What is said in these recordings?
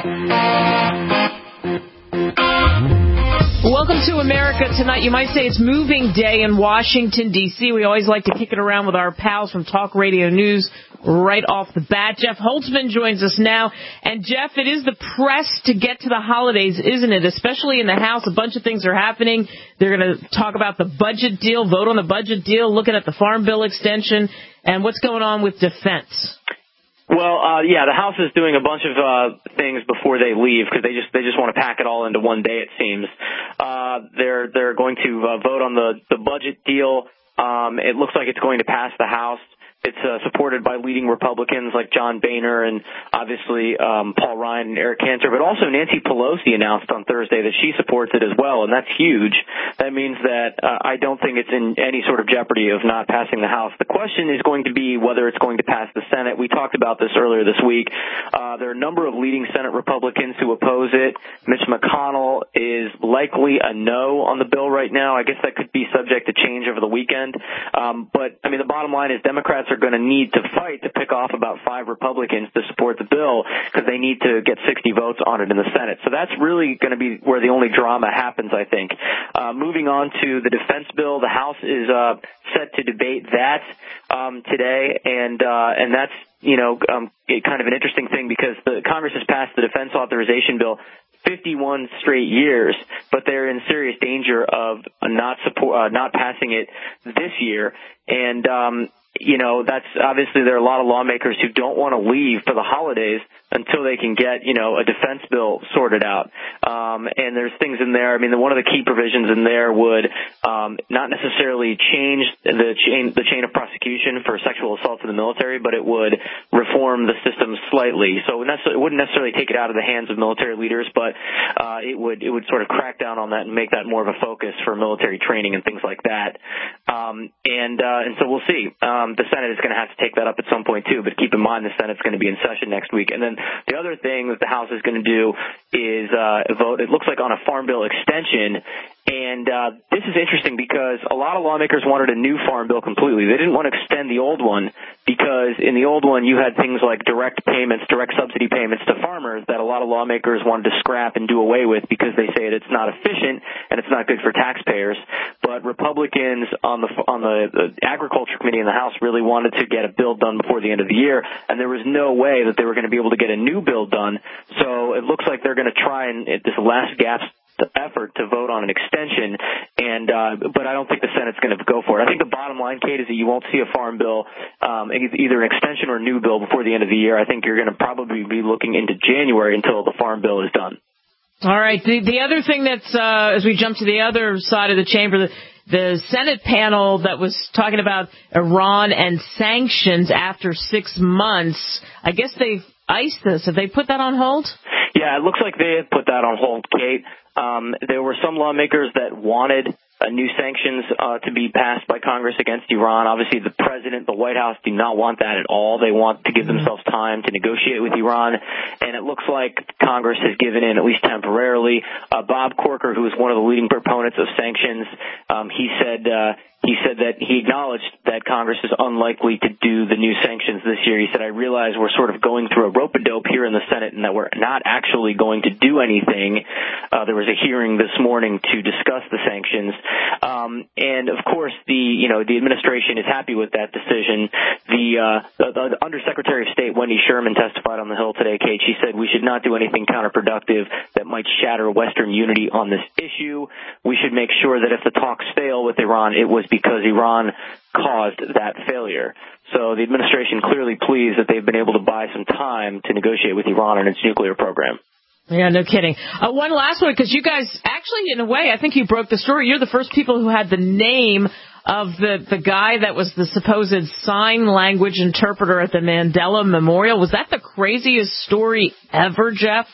Welcome to America Tonight. You might say it's moving day in Washington, D.C. We always like to kick it around with our pals from Talk Radio News right off the bat. Jeff Holtzman joins us now. And, Jeff, it is the press to get to the holidays, isn't it? Especially in the House, a bunch of things are happening. They're going to talk about the budget deal, vote on the budget deal, looking at the Farm Bill extension, and what's going on with defense. Well, the House is doing a bunch of things before they leave because they just want to pack it all into one day. It seems they're going to vote on the budget deal. It looks like it's going to pass the House. It's supported by leading Republicans like John Boehner and obviously Paul Ryan and Eric Cantor, but also Nancy Pelosi announced on Thursday that she supports it as well, and that's huge. That means that I don't think it's in any sort of jeopardy of not passing the House. The question is going to be whether it's going to pass the Senate. We talked about this earlier this week. There are a number of leading Senate Republicans who oppose it. Mitch McConnell is likely a no on the bill right now. I guess that could be subject to change over the weekend. But, I mean, the bottom line is Democrats are going to need to fight to pick off about 5 Republicans to support the bill because they need to get 60 votes on it in the Senate. So that's really going to be where the only drama happens, I think. Moving on to the defense bill, the House is set to debate that today, and that's kind of an interesting thing because the Congress has passed the defense authorization bill 51 straight years, but they're in serious danger of not passing it this year. And that's obviously there are a lot of lawmakers who don't want to leave for the holidays until they can get, a defense bill sorted out. And there's things in there. I mean, one of the key provisions in there would not necessarily change the chain of prosecution for sexual assaults in the military, but it would reform the system slightly. So it wouldn't necessarily take it out of the hands of military leaders, but it would sort of crack down on that and make that more of a focus for military training and things like that. And so we'll see. The Senate is going to have to take that up at some point, too, but keep in mind the Senate's going to be in session next week. And then the other thing that the House is going to do is vote, it looks like, on a Farm Bill extension. And this is interesting because a lot of lawmakers wanted a new Farm Bill completely. They didn't want to extend the old one because in the old one you had things like direct subsidy payments to farmers that a lot of lawmakers wanted to scrap and do away with because they say that it's not efficient and it's not good for taxpayers. But Republicans on the Agriculture Committee in the House really wanted to get a bill done before the end of the year, and there was no way that they were going to be able to get a new bill done. So it looks like they're going to try and this last gasp effort to vote on an extension, but I don't think the Senate's going to go for it. I think the bottom line, Kate, is that you won't see a farm bill, either an extension or a new bill before the end of the year. I think you're going to probably be looking into January until the farm bill is done. All right. The other thing that's, as we jump to the other side of the chamber, the Senate panel that was talking about Iran and sanctions after 6 months, I guess they've iced this. Have they put that on hold? Yeah, it looks like they have put that on hold, Kate. There were some lawmakers that wanted new sanctions to be passed by Congress against Iran. Obviously, the president, the White House do not want that at all. They want to give themselves time to negotiate with Iran, and it looks like Congress has given in, at least temporarily. Bob Corker, who is one of the leading proponents of sanctions, he said that he acknowledged that Congress is unlikely to do the new sanctions this year. He said, I realize we're sort of going through a rope-a-dope here in the Senate and that we're not actually going to do anything. There was a hearing this morning to discuss the sanctions. And, of course, the administration is happy with that decision. The Undersecretary of State, Wendy Sherman, testified on the Hill today, Kate. She said we should not do anything counterproductive that might shatter Western unity on this issue. We should make sure that if the talks fail with Iran, it was because Iran caused that failure. So the administration clearly pleased that they've been able to buy some time to negotiate with Iran on its nuclear program. Yeah, no kidding. One last one, because you guys, actually, in a way, I think you broke the story. You're the first people who had the name of the guy that was the supposed sign language interpreter at the Mandela Memorial. Was that the craziest story ever, Jeff?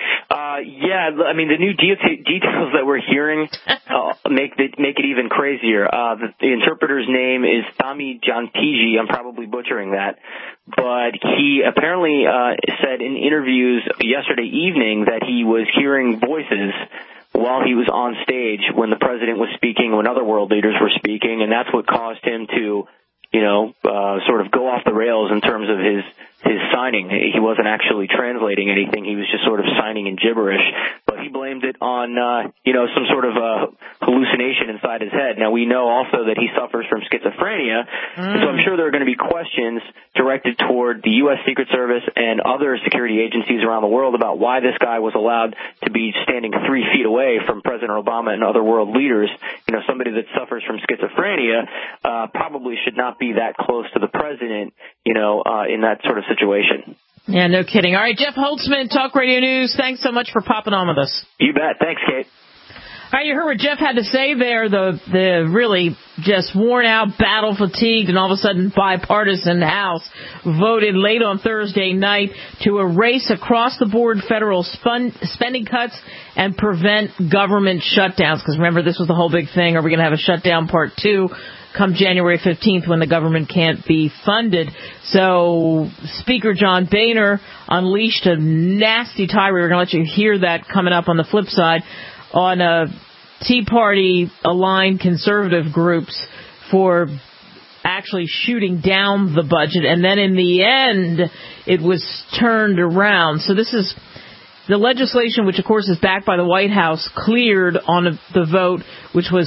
Yeah, I mean, the new details that we're hearing make it even crazier. The interpreter's name is Thami Jantiji. I'm probably butchering that. But he apparently said in interviews yesterday evening that he was hearing voices while he was on stage when the president was speaking, when other world leaders were speaking, and that's what caused him to sort of go off the rails in terms of his signing. He wasn't actually translating anything. He was just sort of signing in gibberish. But he blamed it on, some sort of hallucination inside his head. Now, we know also that he suffers from schizophrenia, so I'm sure there are going to be questions directed toward the U.S. Secret Service and other security agencies around the world about why this guy was allowed to be standing 3 feet away from President Obama and other world leaders. Somebody that suffers from schizophrenia probably should not be that close to the president, in that sort of situation. Yeah, no kidding. All right, Jeff Holtzman, Talk Radio News, thanks so much for popping on with us. You bet. Thanks, Kate. All right, you heard what Jeff had to say there, the really just worn out, battle fatigued, and all of a sudden bipartisan House voted late on Thursday night to erase across-the-board federal spending cuts and prevent government shutdowns. Because remember, this was the whole big thing. Are we going to have a shutdown part 2? Come January 15th when the government can't be funded. So Speaker John Boehner unleashed a nasty tirade. We're going to let you hear that coming up on the flip side on Tea Party-aligned conservative groups for actually shooting down the budget. And then in the end, it was turned around. So this is the legislation, which, of course, is backed by the White House, cleared on the vote, which was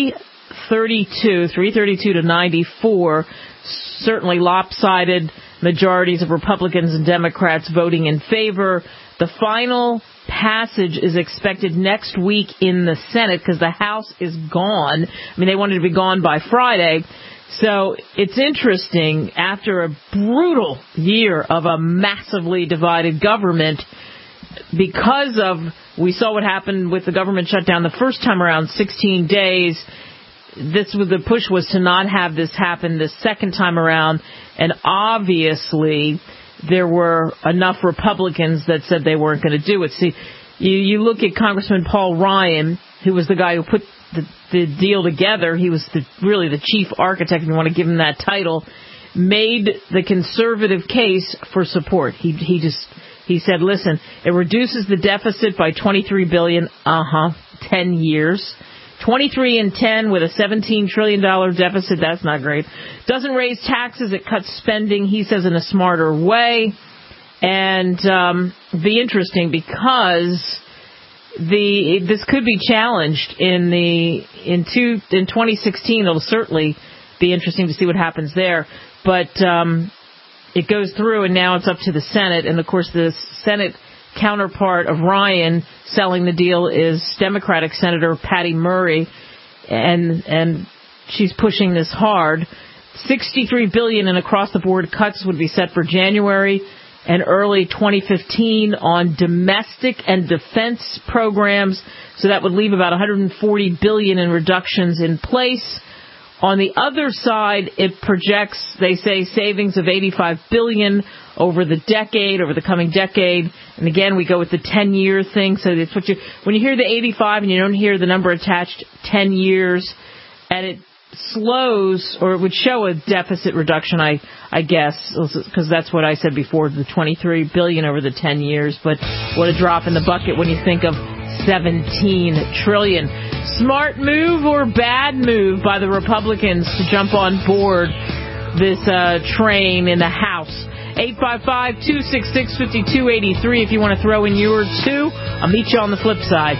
332 to 94, certainly lopsided majorities of Republicans and Democrats voting in favor. The final passage is expected next week in the Senate because the House is gone. I mean, they wanted to be gone by Friday. So it's interesting, after a brutal year of a massively divided government, because of, we saw what happened with the government shutdown the first time around, 16 days, the push was to not have this happen the second time around, and obviously there were enough Republicans that said they weren't going to do it. See, you look at Congressman Paul Ryan, who was the guy who put the deal together. He was really the chief architect, if you want to give him that title, made the conservative case for support. He said, listen, it reduces the deficit by $23 billion, 10 years. 23 and 10 with a $17 trillion deficit, that's not great. Doesn't raise taxes, it cuts spending, he says, in a smarter way. And be interesting because this could be challenged in 2016. It'll certainly be interesting to see what happens there. But it goes through, and now it's up to the Senate. And, of course, the Senate counterpart of Ryan selling the deal is Democratic Senator Patty Murray, and she's pushing this hard. $63 billion in across-the-board cuts would be set for January and early 2015 on domestic and defense programs, so that would leave about $140 billion in reductions in place. On the other side, it projects, they say, savings of $85 billion over the coming decade. And again, we go with the 10-year thing. So that's when you hear the 85 and you don't hear the number attached, 10 years, and it slows, or it would show a deficit reduction, I guess, because that's what I said before, the $23 billion over the 10 years. But what a drop in the bucket when you think of $17 trillion. Smart move or bad move by the Republicans to jump on board this train in the House? 855-266-5283 if you want to throw in yours too. I'll meet you on the flip side.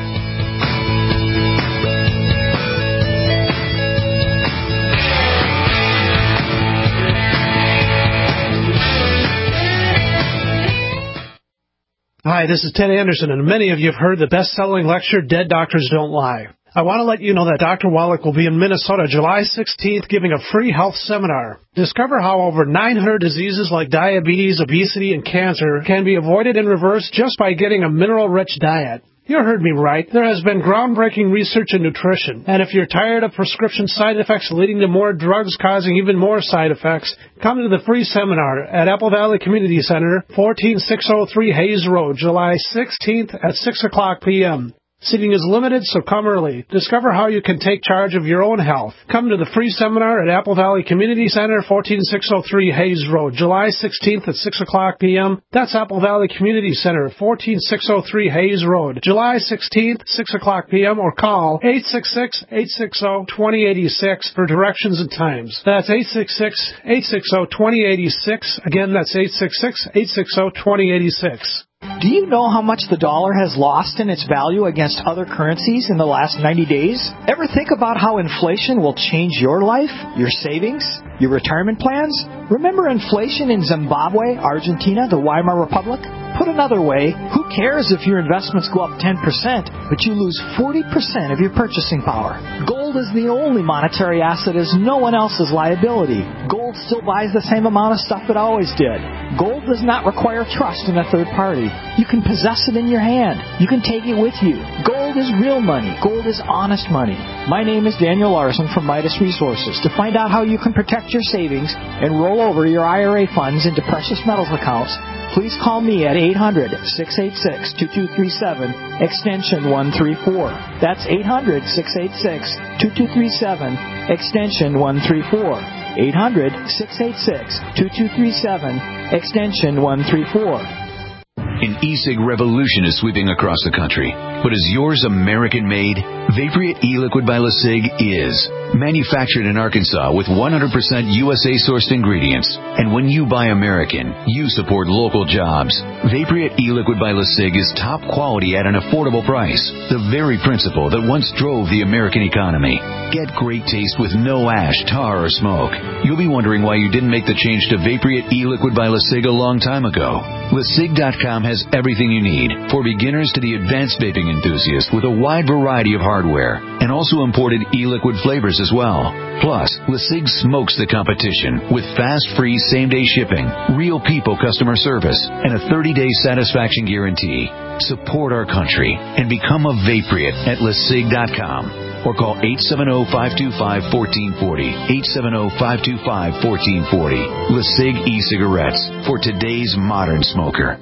Hi, this is Ted Anderson, and many of you have heard the best-selling lecture, Dead Doctors Don't Lie. I want to let you know that Dr. Wallach will be in Minnesota July 16th giving a free health seminar. Discover how over 900 diseases like diabetes, obesity, and cancer can be avoided and reversed just by getting a mineral-rich diet. You heard me right. There has been groundbreaking research in nutrition. And if you're tired of prescription side effects leading to more drugs causing even more side effects, come to the free seminar at Apple Valley Community Center, 14603 Hayes Road, July 16th at 6 o'clock p.m. Seating is limited, so come early. Discover how you can take charge of your own health. Come to the free seminar at Apple Valley Community Center, 14603 Hayes Road, July 16th at 6 o'clock p.m. That's Apple Valley Community Center, 14603 Hayes Road, July 16th, 6 o'clock p.m. or call 866-860-2086 for directions and times. That's 866-860-2086. Again, that's 866-860-2086. Do you know how much the dollar has lost in its value against other currencies in the last 90 days? Ever think about how inflation will change your life, your savings, your retirement plans? Remember inflation in Zimbabwe, Argentina, the Weimar Republic? Put another way, who cares if your investments go up 10%, but you lose 40% of your purchasing power? Gold is the only monetary asset as no one else's liability. Gold still buys the same amount of stuff it always did. Gold does not require trust in a third party. You can possess it in your hand. You can take it with you. Gold is real money. Gold is honest money. My name is Daniel Larson from Midas Resources. To find out how you can protect your savings and roll over your IRA funds into precious metals accounts, please call me at 800-686-2237, extension 134. That's 800-686-2237, extension 134. 800-686-2237, extension 134. An e-cig revolution is sweeping across the country. But is yours American-made? Vaporeate e-liquid by LeSig is. Manufactured in Arkansas with 100% USA-sourced ingredients. And when you buy American, you support local jobs. Vaporeate e-liquid by LeSig is top quality at an affordable price. The very principle that once drove the American economy. Get great taste with no ash, tar, or smoke. You'll be wondering why you didn't make the change to Vaporeate e-liquid by LeSig a long time ago. LeSig.com has everything you need, for beginners to the advanced vaping enthusiast, with a wide variety of hardware, and also imported e-liquid flavors as well. Plus, LeSig smokes the competition with fast, free, same-day shipping, real people customer service, and a 30-day satisfaction guarantee. Support our country and become a Vaporeate at LeSig.com. Or call 870-525-1440, 870-525-1440. LeSig e-cigarettes for today's modern smoker.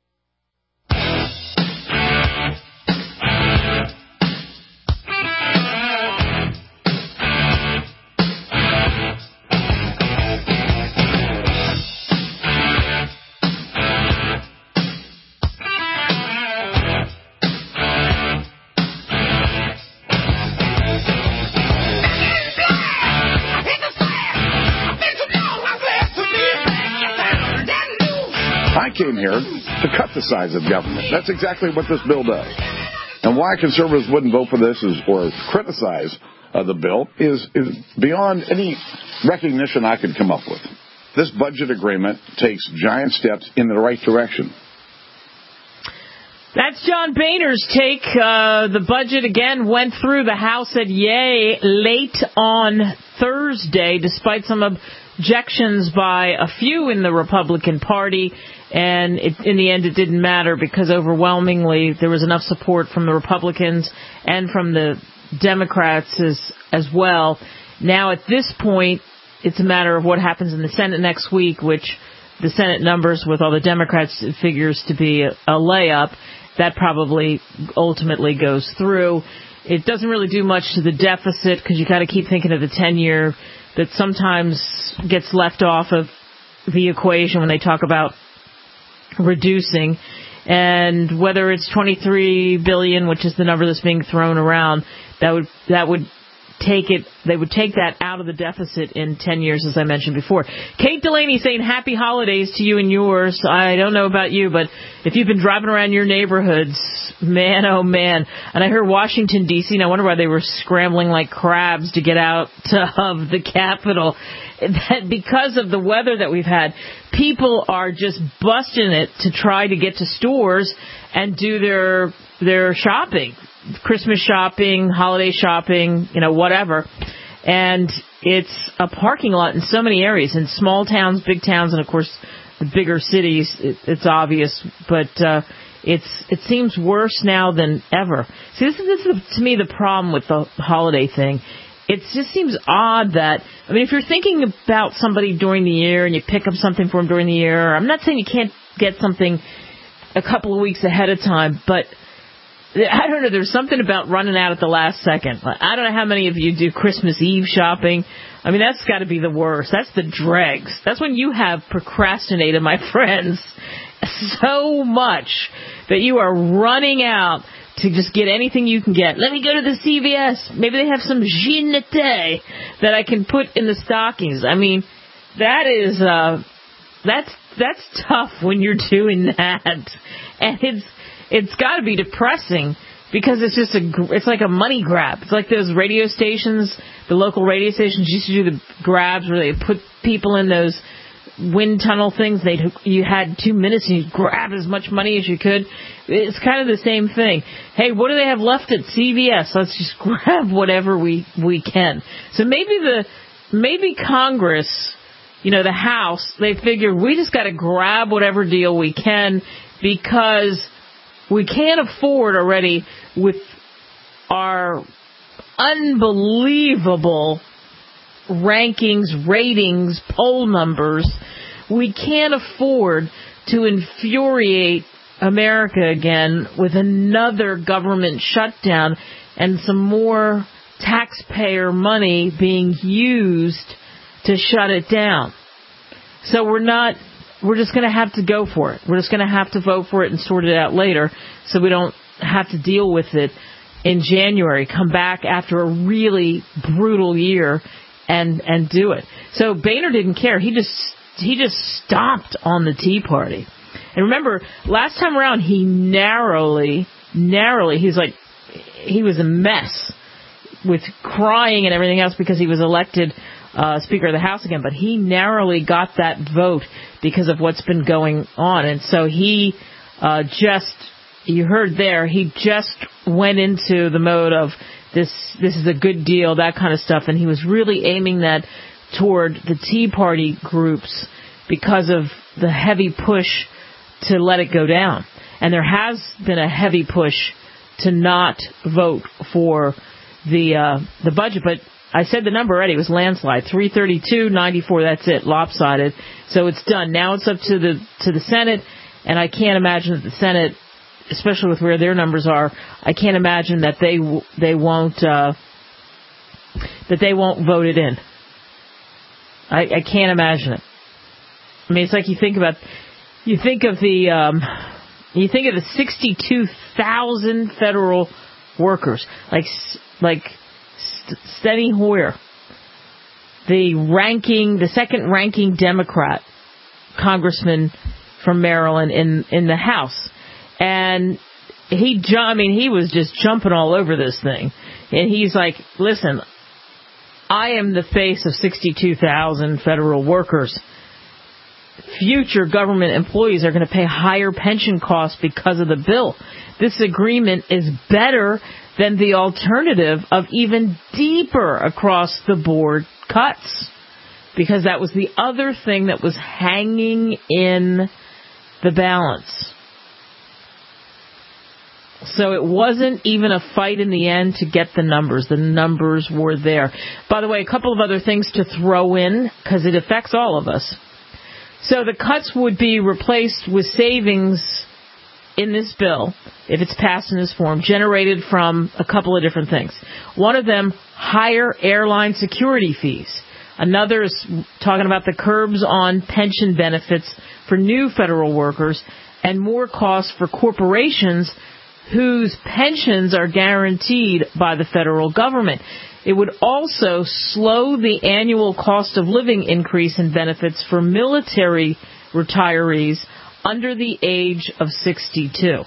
Came here to cut the size of government. That's exactly what this bill does. And why conservatives wouldn't vote for this or criticize the bill is beyond any recognition I could come up with. This budget agreement takes giant steps in the right direction. That's John Boehner's take. The budget, again, went through. The House said yay late on Thursday, despite some objections by a few in the Republican Party. And in the end, it didn't matter because overwhelmingly there was enough support from the Republicans and from the Democrats as well. Now, at this point, it's a matter of what happens in the Senate next week, which the Senate numbers with all the Democrats figures to be a layup. That probably ultimately goes through. It doesn't really do much to the deficit because you got to keep thinking of the 10-year that sometimes gets left off of the equation when they talk about reducing, and whether it's $23 billion, which is the number that's being thrown around, that would take it. They would take that out of the deficit in 10 years, as I mentioned before. Kate Delaney saying happy holidays to you and yours. I don't know about you, but if you've been driving around your neighborhoods, man, oh man. And I heard Washington, D.C., and I wonder why they were scrambling like crabs to get out of the Capitol. That because of the weather that we've had, people are just busting it to try to get to stores and do their shopping. Christmas shopping, holiday shopping, whatever. And it's a parking lot in so many areas, in small towns, big towns, and of course the bigger cities. It's obvious, but it seems worse now than ever. See, this is to me the problem with the holiday thing. It just seems odd that, if you're thinking about somebody during the year and you pick up something for them during the year, I'm not saying you can't get something a couple of weeks ahead of time, but I don't know, there's something about running out at the last second. I don't know how many of you do Christmas Eve shopping. I mean, that's got to be the worst. That's the dregs. That's when you have procrastinated, my friends, so much that you are running out to just get anything you can get. Let me go to the CVS. Maybe they have some Ginette that I can put in the stockings. I mean, that is, that's tough when you're doing that. And it's got to be depressing because it's just it's like a money grab. It's like those radio stations, the local radio stations used to do the grabs where they put people in those wind tunnel things. You had 2 minutes and you grab as much money as you could. It's kind of the same thing. Hey, what do they have left at CVS? Let's just grab whatever we can. So maybe Congress, the House, they figure we just got to grab whatever deal we can because we can't afford already with our unbelievable rankings, ratings, poll numbers. We can't afford to infuriate America again with another government shutdown and some more taxpayer money being used to shut it down. So we're just going to have to go for it. We're just going to have to vote for it and sort it out later so we don't have to deal with it in January. Come back after a really brutal year and do it. So Boehner didn't care. He just stomped on the Tea Party. And remember, last time around, he narrowly, he was a mess with crying and everything else because he was elected Speaker of the House again, but he narrowly got that vote because of what's been going on. And so he you heard there, he just went into the mode of this is a good deal, that kind of stuff, and he was really aiming that toward the Tea Party groups because of the heavy push to let it go down. And there has been a heavy push to not vote for the budget, but I said the number already. It was landslide, 332-94. That's it, lopsided. So it's done. Now it's up to the Senate, and I can't imagine that the Senate, especially with where their numbers are, I can't imagine that they won't vote it in. I can't imagine it. I mean, it's like you think of the 62,000 federal workers, like Steny Hoyer, the second ranking Democrat congressman from Maryland in the House, and he was just jumping all over this thing, and he's like, listen, I am the face of 62,000 federal workers. Future government employees are going to pay higher pension costs because of the bill. This agreement is better than the alternative of even deeper across the board cuts, because that was the other thing that was hanging in the balance. So it wasn't even a fight in the end to get the numbers. The numbers were there. By the way, a couple of other things to throw in, because it affects all of us. So the cuts would be replaced with savings in this bill, if it's passed in this form, generated from a couple of different things. One of them, higher airline security fees. Another is talking about the curbs on pension benefits for new federal workers and more costs for corporations whose pensions are guaranteed by the federal government. It would also slow the annual cost of living increase in benefits for military retirees under the age of 62.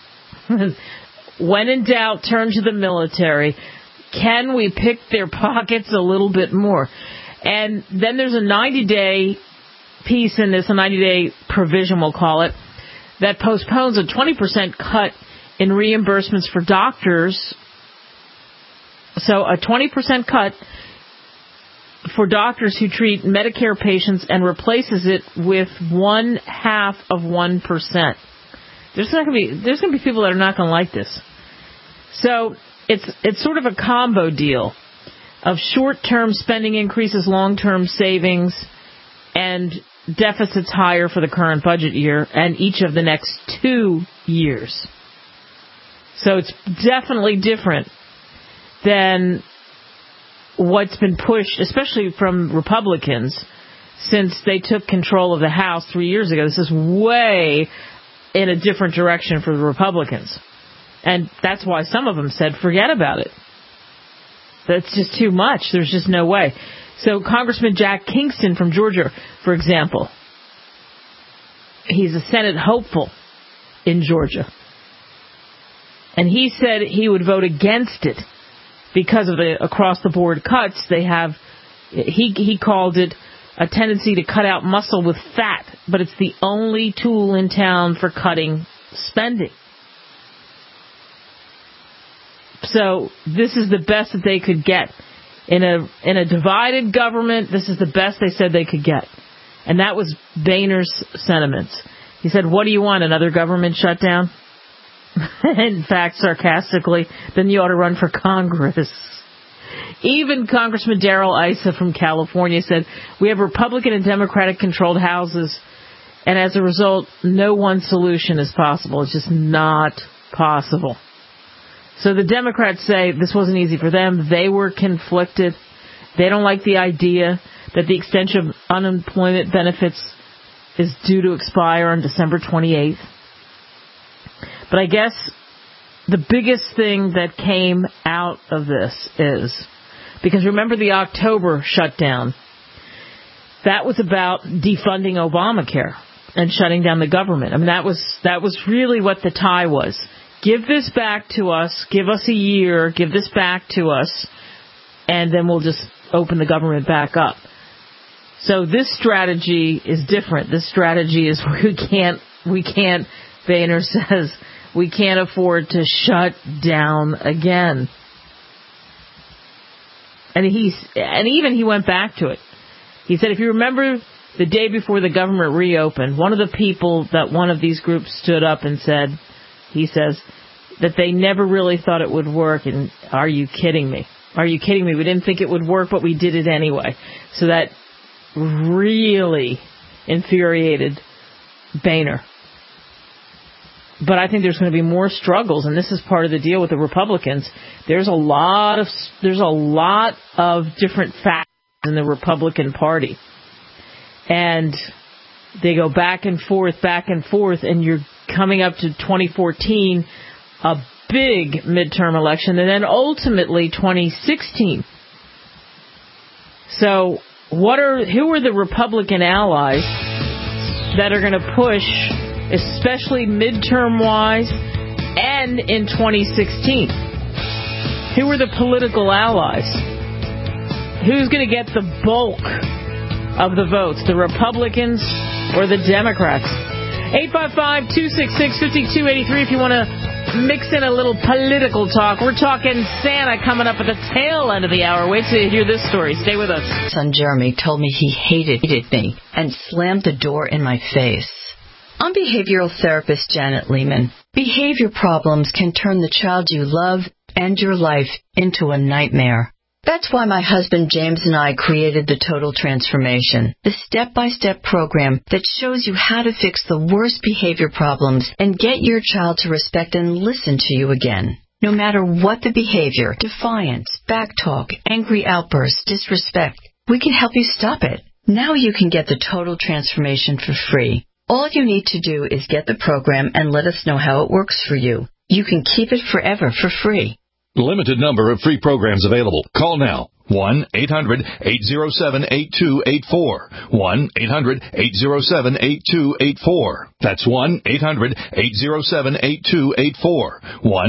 When in doubt, turn to the military. Can we pick their pockets a little bit more? And then there's a 90-day piece in this, a 90-day provision, we'll call it, that postpones a 20% cut in reimbursements for doctors. So a 20% cut for doctors who treat Medicare patients and replaces it with 0.5%. There's going to be people that are not going to like this. So it's sort of a combo deal of short-term spending increases, long-term savings, and deficits higher for the current budget year and each of the next 2 years. So it's definitely different than what's been pushed, especially from Republicans, since they took control of the House 3 years ago. This is way in a different direction for the Republicans. And that's why some of them said, forget about it. That's just too much. There's just no way. So Congressman Jack Kingston from Georgia, for example, he's a Senate hopeful in Georgia. And he said he would vote against it because of the across-the-board cuts they have. He called it a tendency to cut out muscle with fat, but it's the only tool in town for cutting spending. So this is the best that they could get. In a divided government, this is the best they said they could get. And that was Boehner's sentiments. He said, what do you want, another government shutdown? In fact, sarcastically, then you ought to run for Congress. Even Congressman Darrell Issa from California said, we have Republican and Democratic-controlled houses, and as a result, no one solution is possible. It's just not possible. So the Democrats say this wasn't easy for them. They were conflicted. They don't like the idea that the extension of unemployment benefits is due to expire on December 28th. But I guess the biggest thing that came out of this is, because remember the October shutdown, that was about defunding Obamacare and shutting down the government. I mean, that was really what the tie was. Give this back to us, give us a year, give this back to us, and then we'll just open the government back up. So this strategy is different. This strategy is we can't, Boehner says, we can't afford to shut down again. And even he went back to it. He said, if you remember the day before the government reopened, one of the people that one of these groups stood up and said, he says, that they never really thought it would work. And are you kidding me? Are you kidding me? We didn't think it would work, but we did it anyway. So that really infuriated Boehner. But I think there's going to be more struggles, and this is part of the deal with the Republicans. There's a lot of different factions in the Republican Party. And they go back and forth, and you're coming up to 2014, a big midterm election, and then ultimately 2016. So who are the Republican allies that are going to push, especially midterm-wise and in 2016? Who are the political allies? Who's going to get the bulk of the votes, the Republicans or the Democrats? 855-266-5283 if you want to mix in a little political talk. We're talking Santa coming up at the tail end of the hour. Wait till you hear this story. Stay with us. Son Jeremy told me he hated me and slammed the door in my face. I'm behavioral therapist Janet Lehman. Behavior problems can turn the child you love and your life into a nightmare. That's why my husband James and I created the Total Transformation, the step-by-step program that shows you how to fix the worst behavior problems and get your child to respect and listen to you again. No matter what the behavior, defiance, backtalk, angry outbursts, disrespect, we can help you stop it. Now you can get the Total Transformation for free. All you need to do is get the program and let us know how it works for you. You can keep it forever for free. Limited number of free programs available. Call now. 1-800-807-8284. 1-800-807-8284. That's 1-800-807-8284.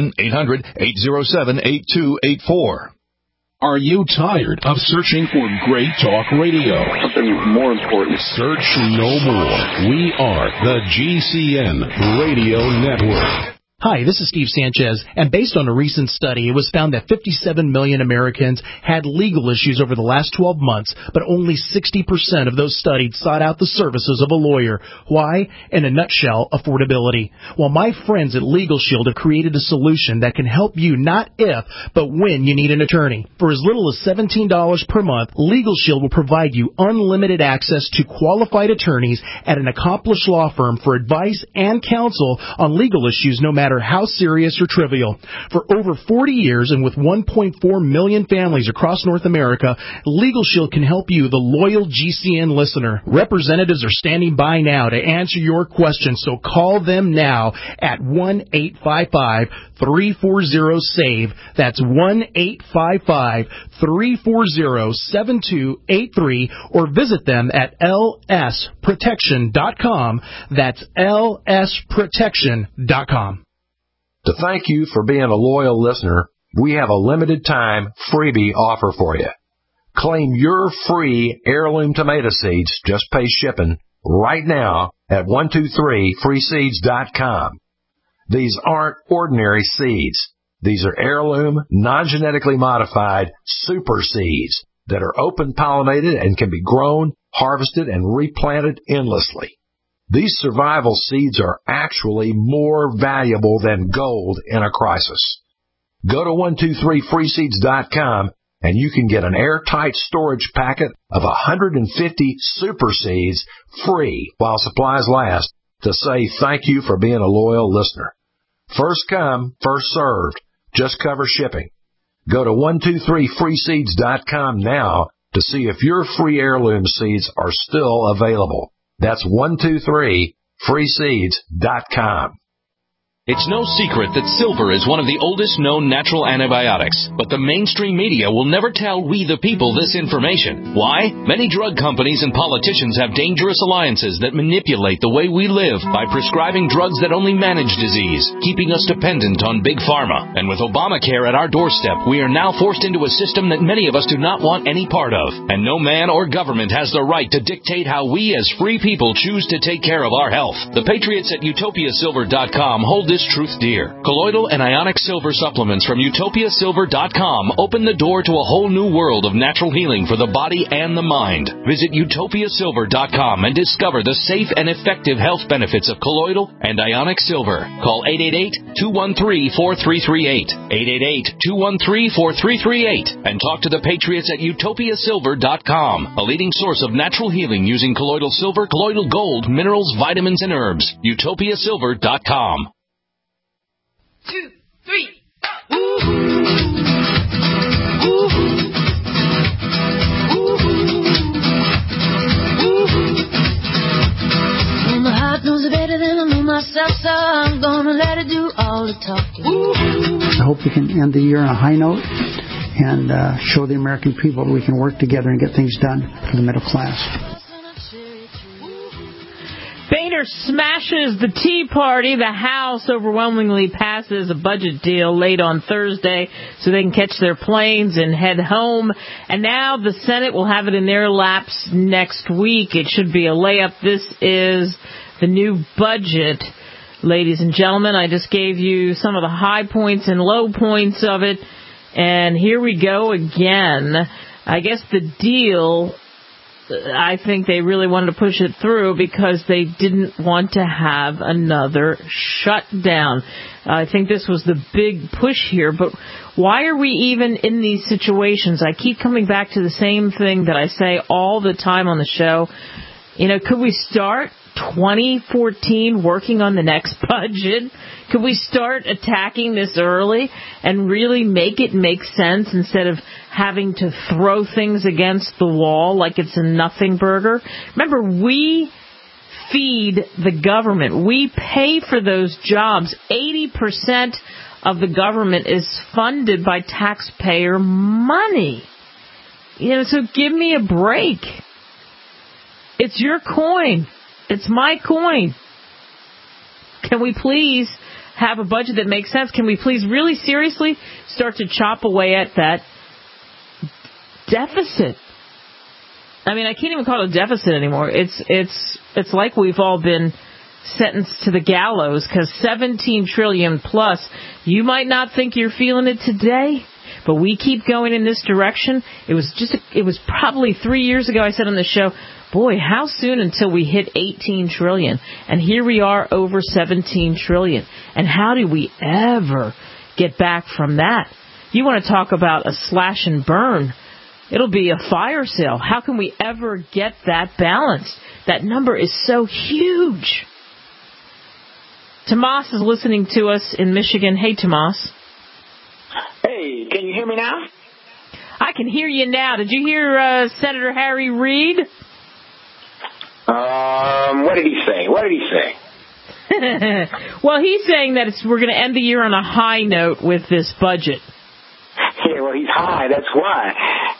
1-800-807-8284. Are you tired of searching for great talk radio? Something more important. Search no more. We are the GCN Radio Network. Hi, this is Steve Sanchez, and based on a recent study, it was found that 57 million Americans had legal issues over the last 12 months, but only 60% of those studied sought out the services of a lawyer. Why? In a nutshell, affordability. Well, my friends at Legal Shield have created a solution that can help you not if, but when you need an attorney. For as little as $17 per month, Legal Shield will provide you unlimited access to qualified attorneys at an accomplished law firm for advice and counsel on legal issues no matter matter how serious or trivial. For over 40 years and with 1.4 million families across North America, Legal Shield can help you, the loyal GCN listener. Representatives are standing by now to answer your questions, so call them now at 1-855-340-SAVE. That's 1-855-340-7283, or visit them at lsprotection.com. That's lsprotection.com. To thank you for being a loyal listener, we have a limited time freebie offer for you. Claim your free heirloom tomato seeds, just pay shipping, right now at 123freeseeds.com. These aren't ordinary seeds. These are heirloom, non-genetically modified super seeds that are open pollinated and can be grown, harvested, and replanted endlessly. These survival seeds are actually more valuable than gold in a crisis. Go to 123freeseeds.com and you can get an airtight storage packet of 150 super seeds free while supplies last to say thank you for being a loyal listener. First come, first served. Just cover shipping. Go to 123freeseeds.com now to see if your free heirloom seeds are still available. That's 123freeseeds.com. It's no secret that silver is one of the oldest known natural antibiotics, but the mainstream media will never tell we the people this information. Why? Many drug companies and politicians have dangerous alliances that manipulate the way we live by prescribing drugs that only manage disease, keeping us dependent on big pharma. And with Obamacare at our doorstep, we are now forced into a system that many of us do not want any part of. And no man or government has the right to dictate how we as free people choose to take care of our health. The patriots at utopiasilver.com hold this truth dear. Colloidal and ionic silver supplements from utopiasilver.com open the door to a whole new world of natural healing for the body and the mind. Visit utopiasilver.com and discover the safe and effective health benefits of colloidal and ionic silver. Call 888-213-4338, 888-213-4338, and talk to the patriots at utopiasilver.com, a leading source of natural healing using colloidal silver, colloidal gold, minerals, vitamins, and herbs. utopiasilver.com. 2, 3, ooh. Ooh. Ooh. Well, my heart knows it better than I know myself, so I'm gonna let it do all the talking. I hope we can end the year on a high note and show the American people that we can work together and get things done for the middle class. Boehner smashes the Tea Party. The House overwhelmingly passes a budget deal late on Thursday so they can catch their planes and head home. And now the Senate will have it in their laps next week. It should be a layup. This is the new budget. Ladies and gentlemen, I just gave you some of the high points and low points of it. And here we go again. I guess the deal, I think they really wanted to push it through because they didn't want to have another shutdown. I think this was the big push here, but why are we even in these situations? I keep coming back to the same thing that I say all the time on the show. You know, could we start 2014 working on the next budget? Could we start attacking this early and really make it make sense instead of having to throw things against the wall like it's a nothing burger? Remember, we feed the government. We pay for those jobs. 80% of the government is funded by taxpayer money. You know, so give me a break. It's your coin. It's my coin. Can we please have a budget that makes sense? Can we please really seriously start to chop away at that deficit? I mean, I can't even call it a deficit anymore. It's like we've all been sentenced to the gallows because 17 trillion plus. You might not think you're feeling it today, but we keep going in this direction. It was probably 3 years ago I said on the show, boy, how soon until we hit 18 trillion? And here we are over 17 trillion. And how do we ever get back from that? You want to talk about a slash and burn. It'll be a fire sale. How can we ever get that balanced? That number is so huge. Tomas is listening to us in Michigan. Hey, Tomas. Hey, can you hear me now? I can hear you now. Did you hear Senator Harry Reid? What did he say? Well, he's saying that we're going to end the year on a high note with this budget. Yeah, well, he's high. That's why.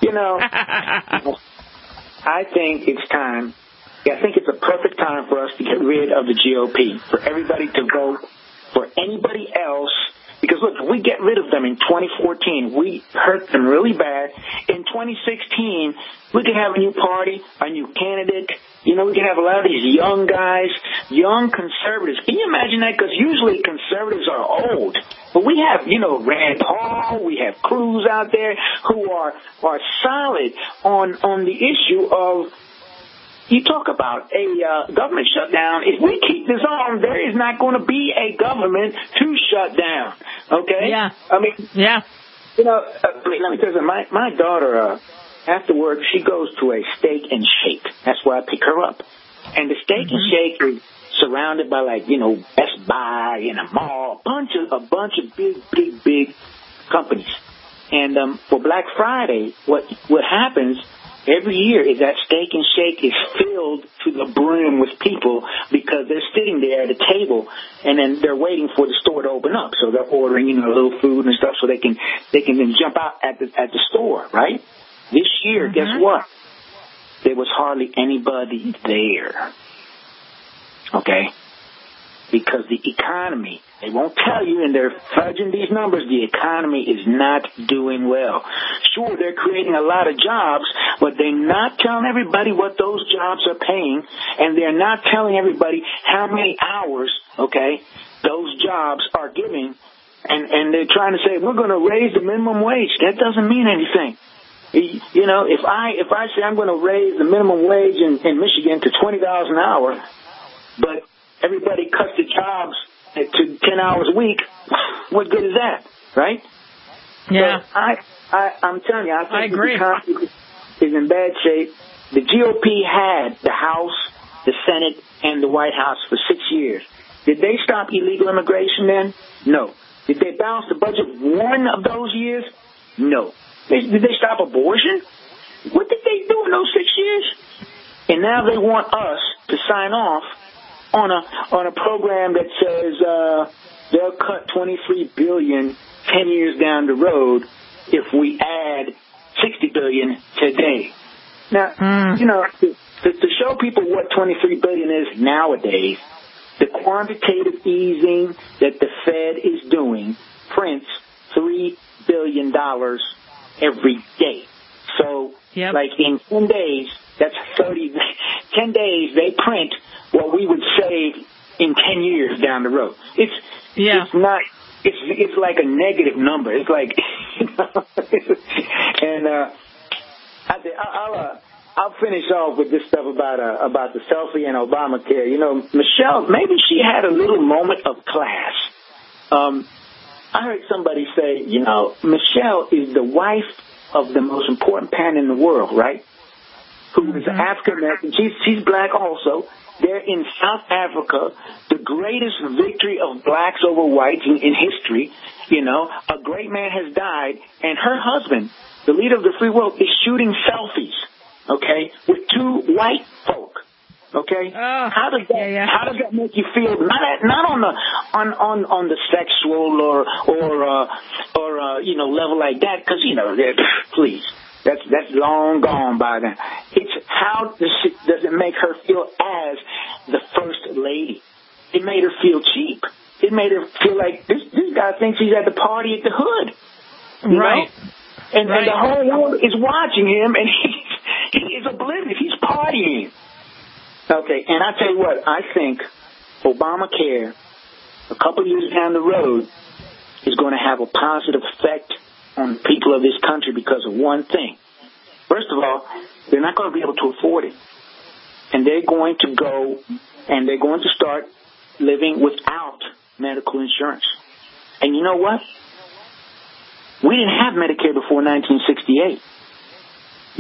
I think it's time. I think it's a perfect time for us to get rid of the GOP, for everybody to vote for anybody else. Because, look, if we get rid of them in 2014, we hurt them really bad. In 2016, we can have a new party, a new candidate. We can have a lot of these young guys, young conservatives. Can you imagine that? Because usually conservatives are old. But we have, Rand Paul, we have Cruz out there who are solid on the issue of, you talk about a government shutdown. If we keep this on, there is not going to be a government to shut down. Okay? Yeah. Yeah. Let me tell you something. My daughter, after work, she goes to a Steak and Shake. That's where I pick her up. And the Steak and Shake is surrounded by Best Buy and a mall, a bunch of big companies. And for Black Friday, what happens every year is that Steak and Shake is filled to the brim with people because they're sitting there at a table and then they're waiting for the store to open up. So they're ordering, a little food and stuff so they can then jump out at the store, right? This year, guess what? There was hardly anybody there. Okay? Because the economy, they won't tell you, and they're fudging these numbers, the economy is not doing well. Sure, they're creating a lot of jobs, but they're not telling everybody what those jobs are paying, and they're not telling everybody how many hours, okay, those jobs are giving, and they're trying to say, we're going to raise the minimum wage. That doesn't mean anything. If I say I'm going to raise the minimum wage in Michigan to $20 an hour, but everybody cuts the jobs to 10 hours a week, what good is that, right? Yeah. So I'm telling you, I think agree. The economy is in bad shape. The GOP had the House, the Senate, and the White House for 6 years. Did they stop illegal immigration then? No. Did they balance the budget one of those years? No. Did they stop abortion? What did they do in those 6 years? And now they want us to sign off on a program that says they'll cut $23 billion 10 years down the road if we add $60 billion today. Now, to show people what $23 billion is nowadays, the quantitative easing that the Fed is doing prints $3 billion every day. So, like in 10 days, that's 10 days they print what we would save in 10 years down the road. It's not, it's like a negative number. It's like, and I'll finish off with this stuff about the selfie and Obamacare. Michelle, maybe she had a little moment of class. I heard somebody say, Michelle is the wife of the most important man in the world, right? Who is African American. She's black also. They're in South Africa, the greatest victory of blacks over whites in history. A great man has died, and her husband, the leader of the free world, is shooting selfies, okay, with two white folk. Okay, how does that make you feel? Not on the sexual or level like that, because please, that's long gone by then. It's how does it make her feel as the first lady? It made her feel cheap. It made her feel like this guy thinks he's at the party at the hood, right? And the whole world is watching him, and he is oblivious. He's partying. Okay, and I tell you what, I think Obamacare, a couple of years down the road, is going to have a positive effect on the people of this country because of one thing. First of all, they're not going to be able to afford it. And they're going to go and they're going to start living without medical insurance. And you know what? We didn't have Medicare before 1968.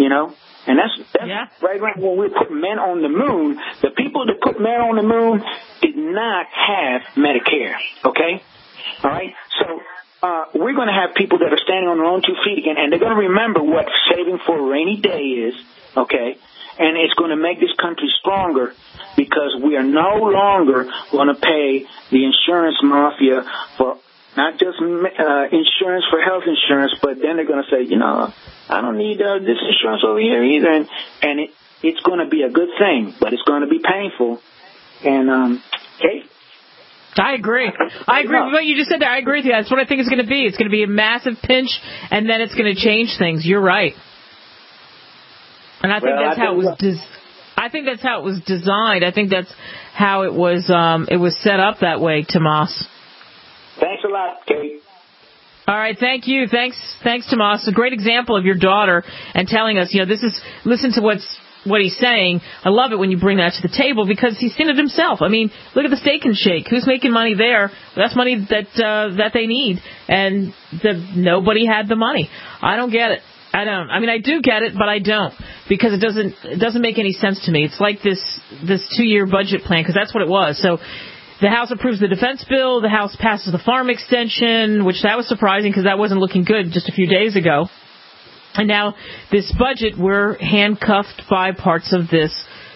And that's right when we put men on the moon. The people that put men on the moon, did not have Medicare, okay? All right? So we're going to have people that are standing on their own 2 feet again, and they're going to remember what saving for a rainy day is, okay? And it's going to make this country stronger because we are no longer going to pay the insurance mafia for not just insurance for health insurance, but then they're going to say, I don't need this insurance over here either. And it's going to be a good thing, but it's going to be painful. And, Kate? I agree with what you just said there. I agree with you. That's what I think it's going to be. It's going to be a massive pinch, and then it's going to change things. You're right. And I think that's how it was I think that's how it was designed. I think that's how it was set up that way, Tomas. Thanks a lot, Kate. All right, thank you. Thanks, Tomas. A great example of your daughter and telling us, listen to what he's saying. I love it when you bring that to the table because he's seen it himself. I mean, look at the Steak and Shake. Who's making money there? That's money that they need, and nobody had the money. I don't get it. I don't. I mean, I do get it, but I don't because it doesn't make any sense to me. It's like this 2-year budget plan because that's what it was. So the House approves the defense bill. The House passes the farm extension, which that was surprising because that wasn't looking good just a few days ago. And now this budget, we're handcuffed by parts of this.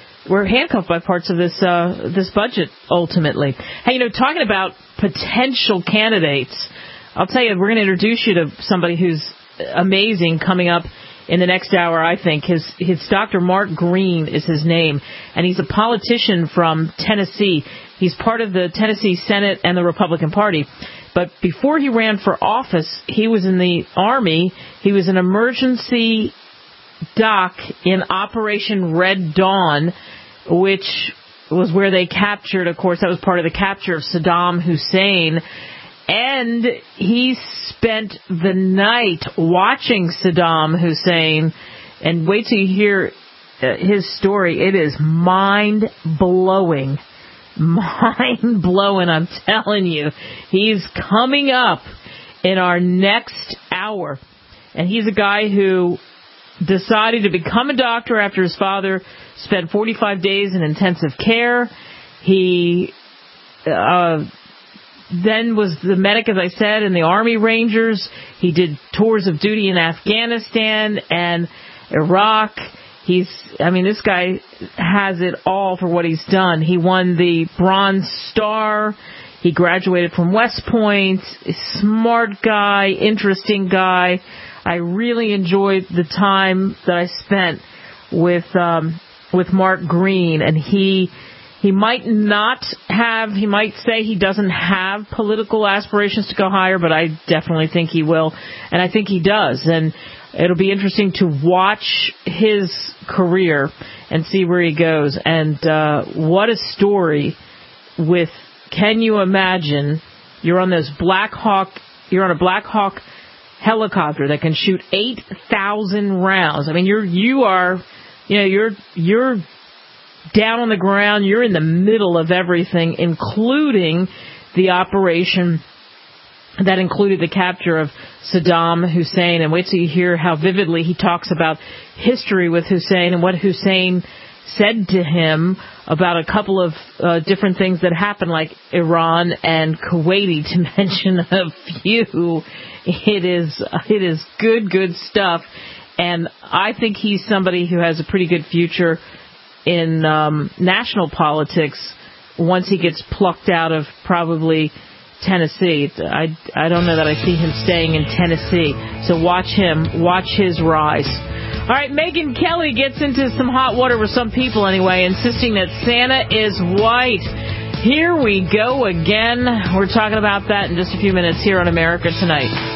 This budget ultimately. Hey, talking about potential candidates, I'll tell you, we're going to introduce you to somebody who's amazing coming up in the next hour, I think. His Dr. Mark Green is his name, and he's a politician from Tennessee. He's part of the Tennessee Senate and the Republican Party. But before he ran for office, he was in the Army. He was an emergency doc in Operation Red Dawn, which was where they captured, of course, that was part of the capture of Saddam Hussein. And he spent the night watching Saddam Hussein. And wait till you hear his story. It is mind-blowing. Mind-blowing, I'm telling you. He's coming up in our next hour. And he's a guy who decided to become a doctor after his father spent 45 days in intensive care. He then was the medic, as I said, in the Army Rangers. He did tours of duty in Afghanistan and Iraq. This guy has it all for what he's done. He won the Bronze Star. He graduated from West Point. A smart guy, interesting guy. I really enjoyed the time that I spent with Mark Green, and he might say he doesn't have political aspirations to go higher, but I definitely think he will, and I think he does. And it'll be interesting to watch his career and see where he goes. And what a story with, can you imagine, you're on a Black Hawk helicopter that can shoot 8,000 rounds. I mean, you're down on the ground, you're in the middle of everything, including the operation that included the capture of Saddam Hussein. And wait till you hear how vividly he talks about history with Hussein and what Hussein said to him about a couple of different things that happened, like Iran and Kuwaiti, to mention a few. It is good stuff. And I think he's somebody who has a pretty good future in national politics once he gets plucked out of probably Tennessee. I don't know that I see him staying in Tennessee. So watch his rise. All right, Megyn Kelly gets into some hot water with some people anyway, insisting that Santa is white. Here we go again. We're talking about that in just a few minutes here on America Tonight.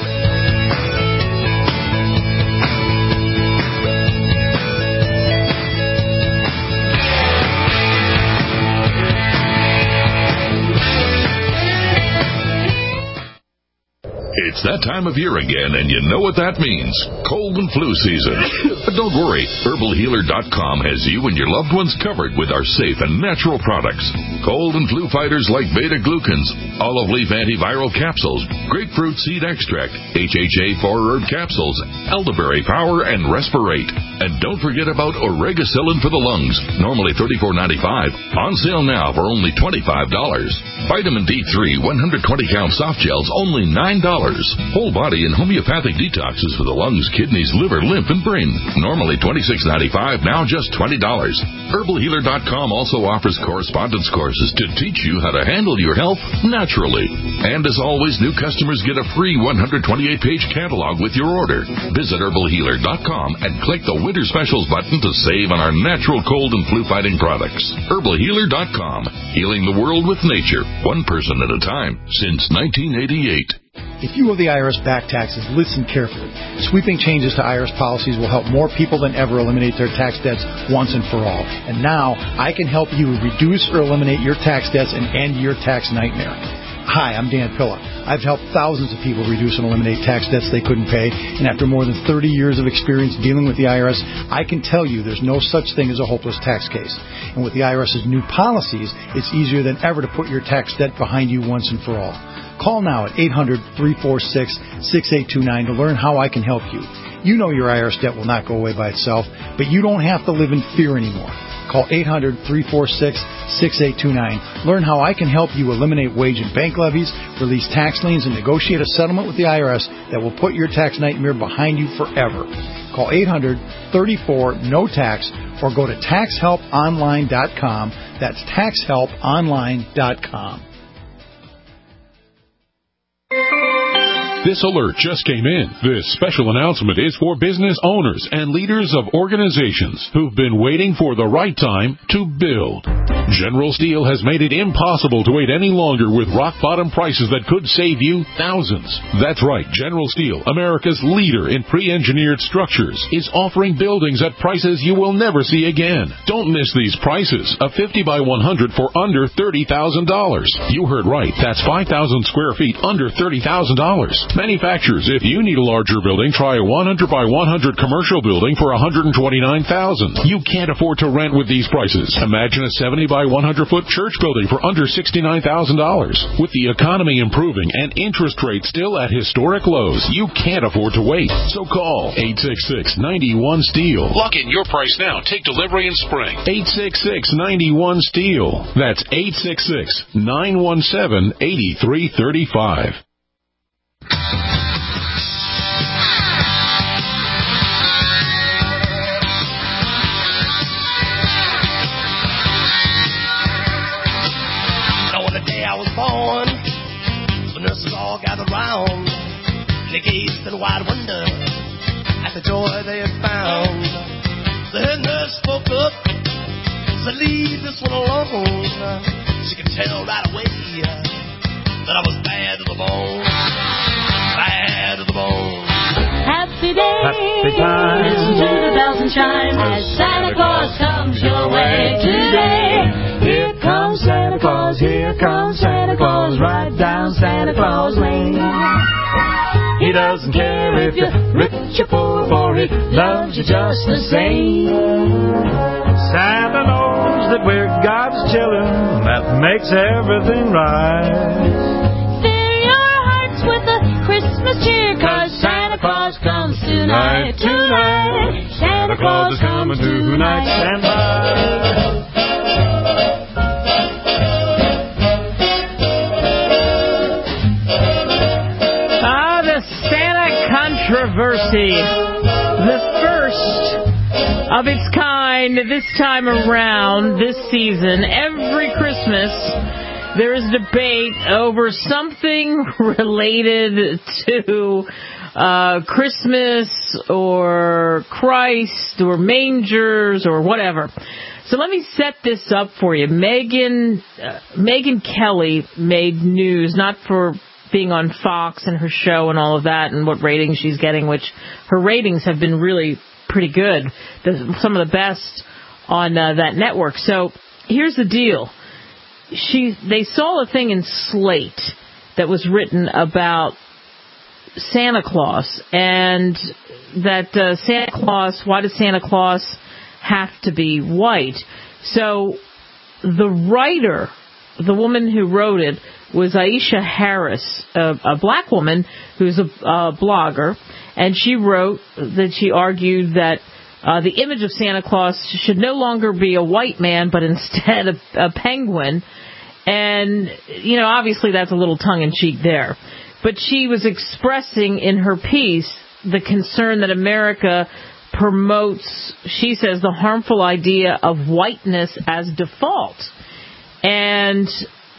It's that time of year again, and you know what that means. Cold and flu season. But don't worry. HerbalHealer.com has you and your loved ones covered with our safe and natural products. Cold and flu fighters like beta-glucans, olive leaf antiviral capsules, grapefruit seed extract, HHA 4-herb capsules, elderberry power, and respirate. And don't forget about Oregacillin for the lungs, normally $34.95. On sale now for only $25. Vitamin D3 120-count soft gels, only $9. Whole body and homeopathic detoxes for the lungs, kidneys, liver, lymph, and brain. Normally $26.95, now just $20. HerbalHealer.com also offers correspondence courses to teach you how to handle your health naturally. And as always, new customers get a free 128-page catalog with your order. Visit HerbalHealer.com and click the Winter Specials button to save on our natural cold and flu-fighting products. HerbalHealer.com, healing the world with nature, one person at a time, since 1988. If you owe the IRS back taxes, listen carefully. Sweeping changes to IRS policies will help more people than ever eliminate their tax debts once and for all. And now, I can help you reduce or eliminate your tax debts and end your tax nightmare. Hi, I'm Dan Pilla. I've helped thousands of people reduce and eliminate tax debts they couldn't pay, and after more than 30 years of experience dealing with the IRS, I can tell you there's no such thing as a hopeless tax case. And with the IRS's new policies, it's easier than ever to put your tax debt behind you once and for all. Call now at 800-346-6829 to learn how I can help you. You know your IRS debt will not go away by itself, but you don't have to live in fear anymore. Call 800-346-6829. Learn how I can help you eliminate wage and bank levies, release tax liens, and negotiate a settlement with the IRS that will put your tax nightmare behind you forever. Call 800-34-NO-TAX or go to TaxHelpOnline.com. That's TaxHelpOnline.com. This alert just came in. This special announcement is for business owners and leaders of organizations who've been waiting for the right time to build. General Steel has made it impossible to wait any longer with rock-bottom prices that could save you thousands. That's right. General Steel, America's leader in pre-engineered structures, is offering buildings at prices you will never see again. Don't miss these prices. A 50 by 100 for under $30,000. You heard right. That's 5,000 square feet under $30,000. Manufacturers, if you need a larger building, try a 100 by 100 commercial building for $129,000. You can't afford to rent with these prices. Imagine a 70 by 100-foot church building for under $69,000. With the economy improving and interest rates still at historic lows, you can't afford to wait. So call 866-91-STEEL. Lock in your price now. Take delivery in spring. 866-91-STEEL. That's 866-917-8335. Born, the nurses all gathered round, and they gazed in wide wonder at the joy they had found. The head nurse spoke up, said, "Leave this one alone." She could tell right away that I was bad to the bone, bad to the bone. Happy day, listen to the bells and chime as Santa Claus comes your way today. Here comes Santa Claus, here comes Santa Claus, right down Santa Claus Lane. He doesn't care if you're rich or poor, for he loves you just the same. Santa knows that we're God's children, that makes everything right. Fill your hearts with a Christmas cheer, 'cause Santa Claus comes tonight, tonight. Santa Claus is coming tonight. Stand by. Controversy, the first of its kind this time around, this season. Every Christmas there is debate over something related to Christmas or Christ or mangers or whatever. So let me set this up for you. Megyn Kelly made news, not for being on Fox and her show and all of that and what ratings she's getting, which her ratings have been really pretty good, some of the best on that network. So here's the deal. They saw a thing in Slate that was written about Santa Claus, and that why does Santa Claus have to be white? So the writer, the woman who wrote it, was Aisha Harris, a black woman who's a blogger, and she wrote that she argued that the image of Santa Claus should no longer be a white man, but instead a penguin. And, obviously that's a little tongue-in-cheek there. But she was expressing in her piece the concern that America promotes, she says, the harmful idea of whiteness as default. And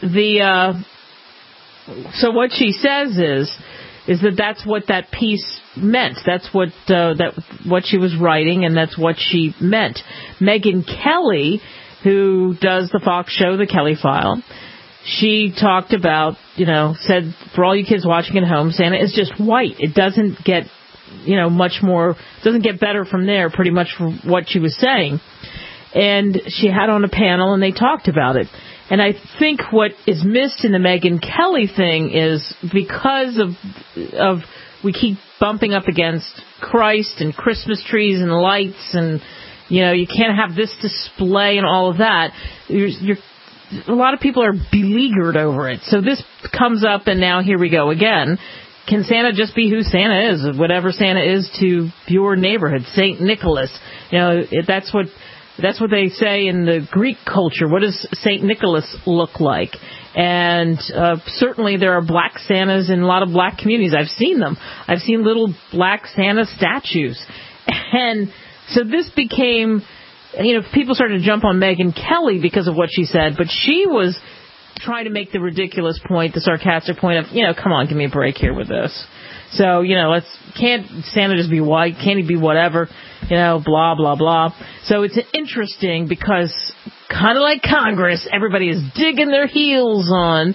so what she says is that that's what that piece meant. That's what she was writing, and that's what she meant. Megyn Kelly, who does the Fox show, The Kelly File, she talked about, said, for all you kids watching at home, Santa is just white. It doesn't get, much more, doesn't get better from there, pretty much from what she was saying. And she had on a panel, and they talked about it. And I think what is missed in the Megyn Kelly thing is because of we keep bumping up against Christ and Christmas trees and lights, and you can't have this display and all of that. A lot of people are beleaguered over it. So this comes up, and now here we go again. Can Santa just be who Santa is, whatever Santa is to your neighborhood? St. Nicholas, that's what they say in the Greek culture. What does St. Nicholas look like? And certainly there are black Santas in a lot of black communities. I've seen them. I've seen little black Santa statues. And so this became, people started to jump on Megyn Kelly because of what she said, but she was trying to make the ridiculous point, the sarcastic point of, come on, give me a break here with this. So, can't Santa just be white? Can't he be whatever? Blah, blah, blah. So it's interesting because kind of like Congress, everybody is digging their heels on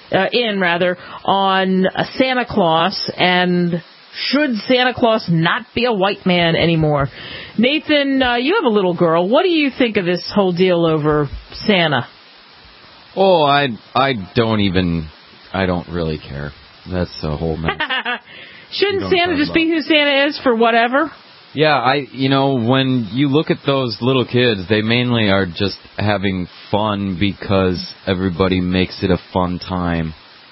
Santa Claus, and should Santa Claus not be a white man anymore? Nathan, you have a little girl. What do you think of this whole deal over Santa? Oh, I don't really care. That's a whole mess. Shouldn't Santa just be who Santa is for whatever? Yeah, when you look at those little kids, they mainly are just having fun because everybody makes it a fun time.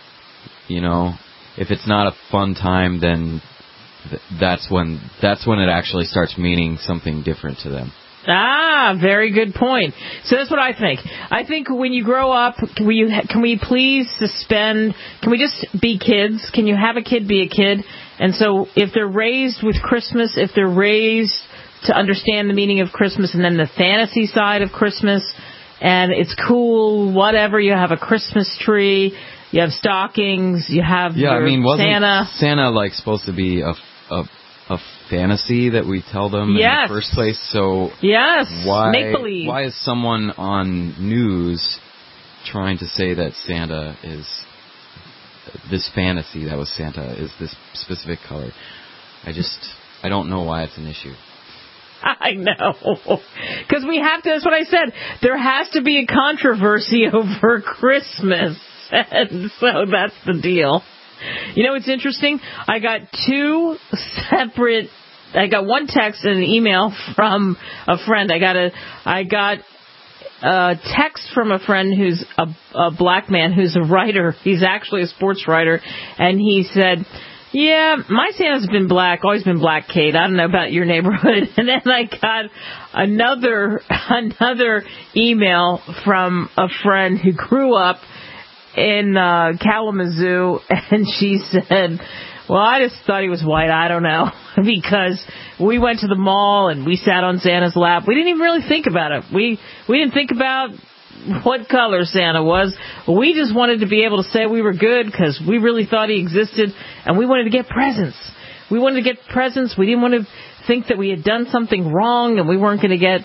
If it's not a fun time, then that's when it actually starts meaning something different to them. Ah, very good point. So that's what I think. I think when you grow up, can we please suspend, can we just be kids? Can you have a kid be a kid? And so if they're raised with Christmas, if they're raised to understand the meaning of Christmas and then the fantasy side of Christmas, and it's cool, whatever, you have a Christmas tree, you have stockings, you have wasn't Santa. Santa supposed to be a fantasy that we tell them in the first place? So yes, make believe. Why is someone on news trying to say that Santa is this fantasy that was Santa is this specific color? I don't know why it's an issue. I know. Because we have to, that's what I said, there has to be a controversy over Christmas. And so that's the deal. It's interesting? I got one text and an email from a friend. I got a text from a friend who's a black man who's a writer. He's actually a sports writer. And he said, yeah, my Santa's been black, always been black, Kate. I don't know about your neighborhood. And then I got another email from a friend who grew up in Kalamazoo, and she said, well, I just thought he was white. I don't know, because we went to the mall and we sat on Santa's lap. We didn't even really think about it. We didn't think about what color Santa was. We just wanted to be able to say we were good because we really thought he existed, and we wanted to get presents. We wanted to get presents. We didn't want to think that we had done something wrong, and we weren't going to get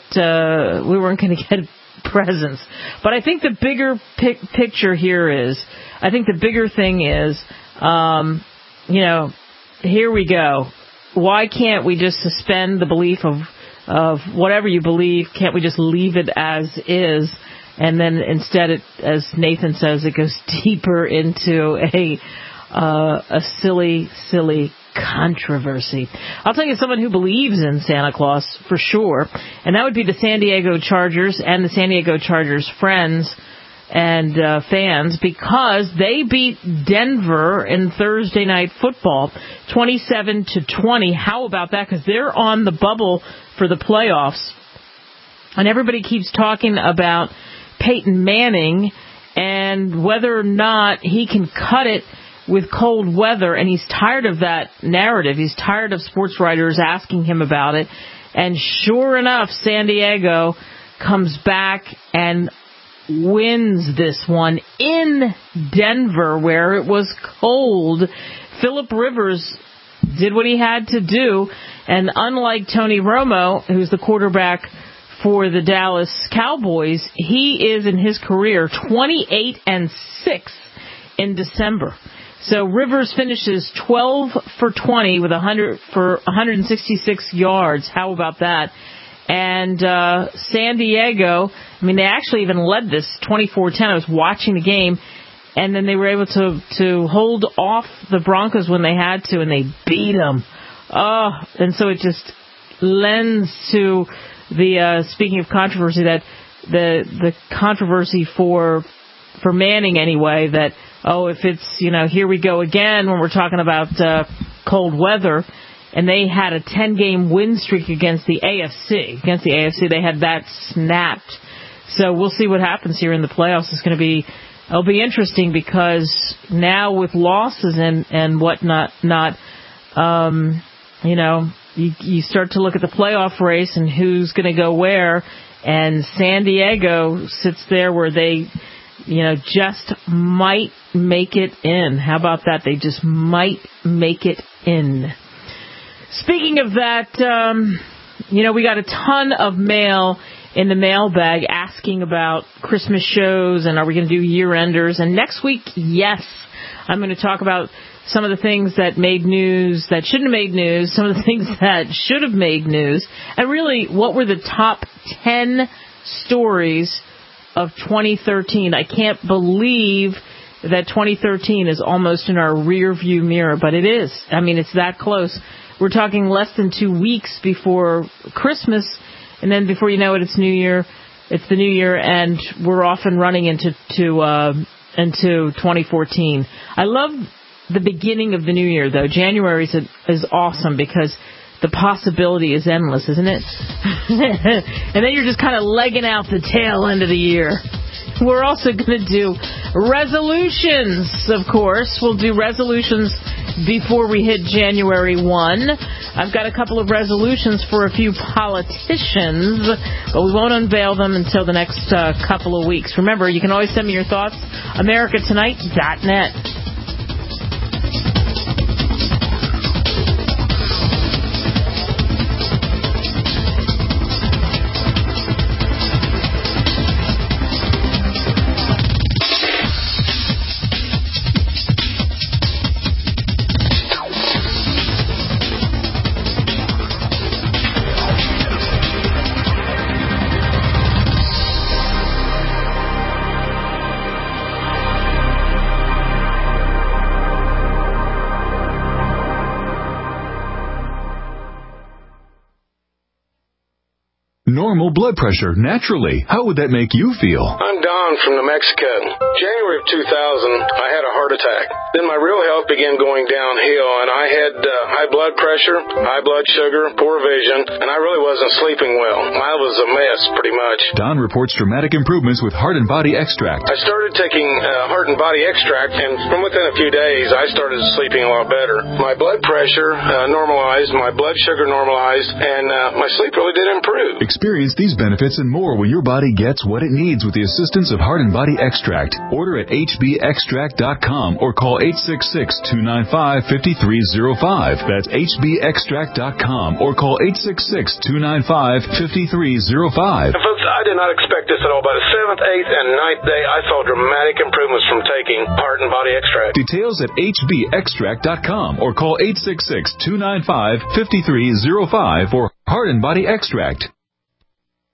presents. But I think the bigger picture here is, I think the bigger thing is, here we go. Why can't we just suspend the belief of whatever you believe? Can't we just leave it as is? And then instead, as Nathan says, it goes deeper into a silly controversy. I'll tell you someone who believes in Santa Claus for sure, and that would be the San Diego Chargers and the San Diego Chargers friends and fans, because they beat Denver in Thursday night football 27-20. How about that? Because they're on the bubble for the playoffs. And everybody keeps talking about Peyton Manning and whether or not he can cut it with cold weather, and he's tired of that narrative. He's tired of sports writers asking him about it. And sure enough, San Diego comes back and wins this one in Denver, where it was cold. Phillip Rivers did what he had to do, and unlike Tony Romo, who's the quarterback for the Dallas Cowboys, he is in his career 28-6 in December. So Rivers finishes 12 for 20 with 166 yards. How about that? And San Diego, I mean, they actually even led this 24-10. I was watching the game, and then they were able to hold off the Broncos when they had to, and they beat them. Oh, and so it just lends to the speaking of controversy, that the controversy for Manning anyway, that if it's, here we go again when we're talking about cold weather. And they had a 10-game win streak against the AFC. They had that snapped. So we'll see what happens here in the playoffs. It'll be interesting, because now with losses and whatnot, you start to look at the playoff race and who's going to go where. And San Diego sits there where they, just might make it in. How about that? They just might make it in. Speaking of that, we got a ton of mail in the mailbag asking about Christmas shows and are we going to do year-enders. And next week, yes, I'm going to talk about some of the things that made news that shouldn't have made news, some of the things that should have made news, and really what were the top 10 stories of 2013. I can't believe that 2013 is almost in our rear-view mirror, but it is. I mean, it's that close. We're talking less than 2 weeks before Christmas, and then before you know it, it's New Year. It's the New Year, and we're off and running into 2014. I love the beginning of the New Year, though. January is awesome because the possibility is endless, isn't it? And then you're just kind of legging out the tail end of the year. We're also going to do resolutions, of course. We'll do resolutions before we hit January 1. I've got a couple of resolutions for a few politicians, but we won't unveil them until the next couple of weeks. Remember, you can always send me your thoughts, americatonight.net. Normal blood pressure, naturally. How would that make you feel? I'm Don from New Mexico. January of 2000, I had a heart attack. Then my real health began going downhill, and I had high blood pressure, high blood sugar, poor vision, and I really wasn't sleeping well. I was a mess, pretty much. Don reports dramatic improvements with Heart and Body Extract. I started taking Heart and Body Extract, and from within a few days, I started sleeping a lot better. My blood pressure normalized, my blood sugar normalized, and my sleep really did improve. Experience these benefits and more when your body gets what it needs with the assistance of Heart and Body Extract. Order at hbextract.com or call 866-295-5305. That's hbextract.com or call 866-295-5305. Folks, I did not expect this at all. By the 7th, 8th, and 9th day, I saw dramatic improvements from taking Heart and Body Extract. Details at hbextract.com or call 866-295-5305 for Heart and Body Extract.